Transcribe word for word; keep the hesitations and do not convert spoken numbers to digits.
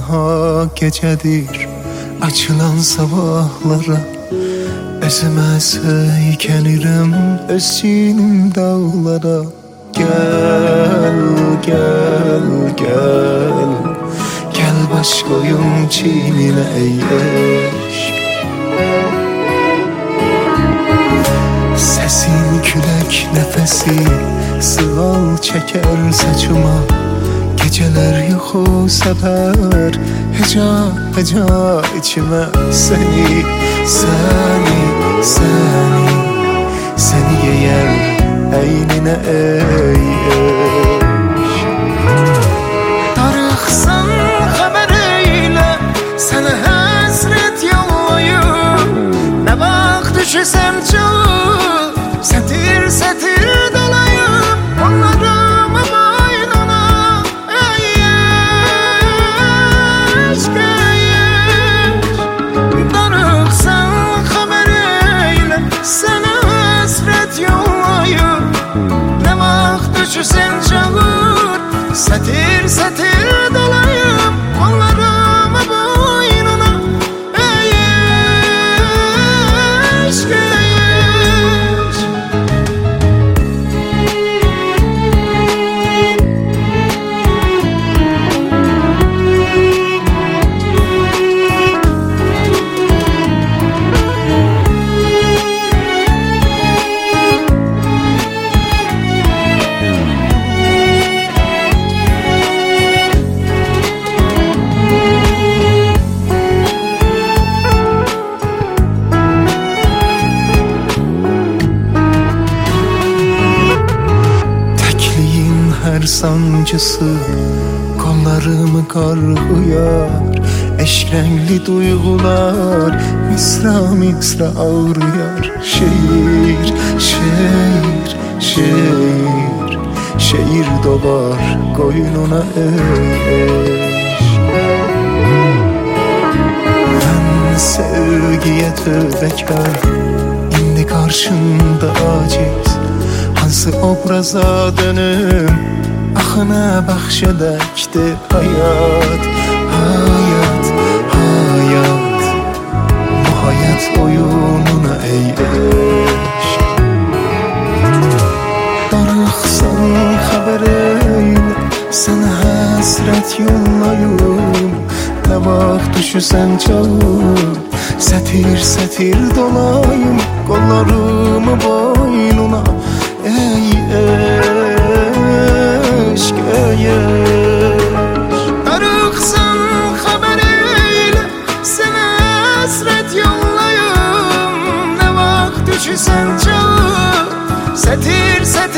tenha gecedir açılan sabahlara. Özüme söykenirim özçinim dağlara. Gel, gel, gel, gel baş koyun çiğnine ey eşk. Sesin külek nefesi sığal çeker saçıma. Geceler yok o sefer heca heca içime. Seni, seni, seni, seni yeyer eynine ey eş. Darıxsan haber eyle, sana hasret yollayım. Ne vaxt düşesem çağır, setir setir dolayım. Onlarımı boynuna ey eşk ey eşk. Darıxsan haber eyle, sana hasret yollayım. Ne vaxt düşürsen çağır, setir setir dolayım. Onlarımı boynuna ey eşk ey eşk. Her sancısı kollarımı karhıyar. Eşk renkli duygular misra misra ağrıyar. Şehir, şehir, şehir, şehir dolar koynuna ey eşk. Ben sevgiye tövbekar, indi karşında aciz. Hansı obraza dönüm axına baxşedəkdi hayat, hayat, hayat. Bu hayat oyununa ey eşk. Darıxsan haber eyle, sana hasret yollayım. Ne vaxt düşürsen çağır, setir setir dolayım. Kollarımı boynuna ey eşk ey eşk. Darıxsan haber eyle, sana hasret yollayım. Ne vaxt düşürsen çağır, setir setir